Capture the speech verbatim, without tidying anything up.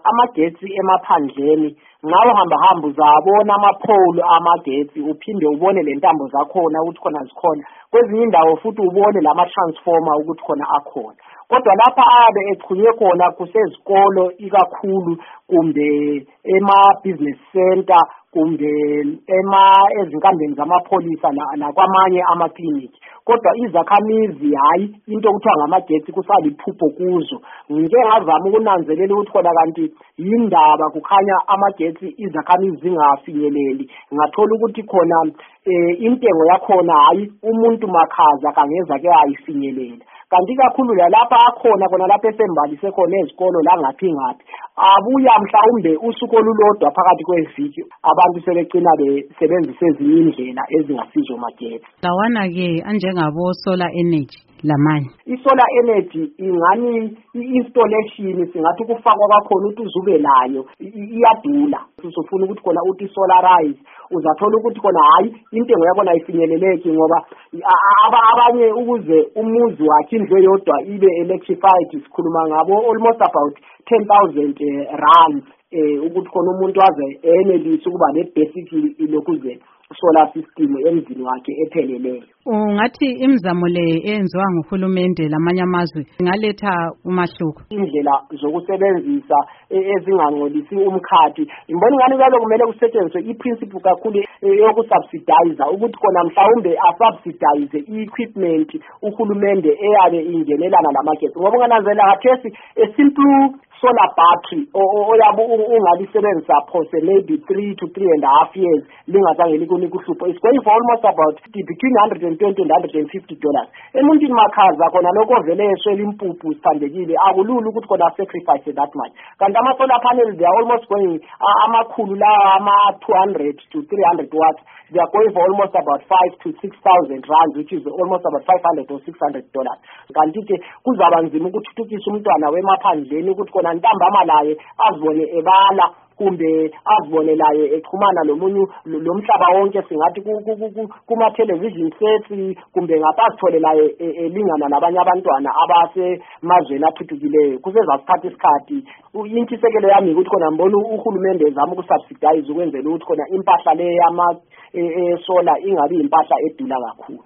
amagetsi emaphandleni ngawo hamba hamba uzabona amapole amagetsi uphinde ubone lentambo zakhona ukuthi khona zikhona kwezinye indawo futhi ubone lama transformer ukuthi khona akhona kodwa lapha abe echunye khona kusezikolo ikakhulu kumbe ema business center kumbe ema ezinkambeni zamapholisa nakwamanye amakliniki kodwa izakhamizi hayi into okuthiwa ngamagetsi kusaliphupho kuzo ngike ngazama ukunanzelela ukuthi khona kanti yindaba kukhanya amagetsi izakhamizi zingafinyeleli ngathola ukuthi khona intengo yakhona hayi umuntu makhaza kangeza ke ayifinyelela kanti kakhulu lapha akhona khona lapha esembalise khona ezikolo la ngaphi ngaphi abuya mhlawumbe usuku olulodwa phakathi kweviki abantu sebegcina besebenzisa ezinye indlela ezingasizo magetsi lawana ke anjengabo solar energy lamanye isolar energy ingani i-installation singathi kufakwa kwakhona ukuthi uzube layo iyadula usufuna ukuthi khona uthi solarize uzathola ukuthi khona hayi intengo yakho ayifinyeleleki ngoba abanye ukuze umuzi wakhe indlu yodwa ibe electrified sikhuluma ngabo almost about ten thousand rand ukuthi khona umuntu waze enelise ukuba ne basic lokuze solar system emzini wakhe epheleleyo ungathi imizamo le eyenziwa nguhulumende lamanye amazwe ingaletha umahluko indlela zokusebenzisa ezingangcolisi umkhathi imboni ngani kalo kumele kusetshenziswe iprinciple kakhulu yokusubsidize ukuthi khona mhlawumbe asubsidize i-equipment uhulumende eyabe ingenelana lamagetsi ngoba ungananzela ngathi a simple solar battery oyabe ungalisebenzisa phose maybe three to three and a half years lingazange likunika uhlupho is going for almost about between one hundred twenty and one hundred fifty dollars emuntwini makhaza khona lokho vele eswela impuphu sithandekile akulula ukuthi khona sacrifice that much kanti ama solar panels they are almost going amakhulu la ama two hundred to three hundred watts they are going for almost about five to six thousand rand which is almost about five hundred or six hundred dollars kanti ke kuzaba nzima ukuthuthukisa umntwana wemaphandleni ukuthi khona ntambama laye azibone ebala kumbe azibonelayo exhumana lomunye lomhlaba wonke singathi kuma television sets kumbe ngapasitholelayo elingana nabanye abantwana abase mazweni athuthukileyo kusezasithatha isikhathi intshisekelo yami ukuthi khona mbona uhulumende ezama ukusubsidize ukwenzela ukuthi khona impahla le yama solar ingabi impahla edula kakhulu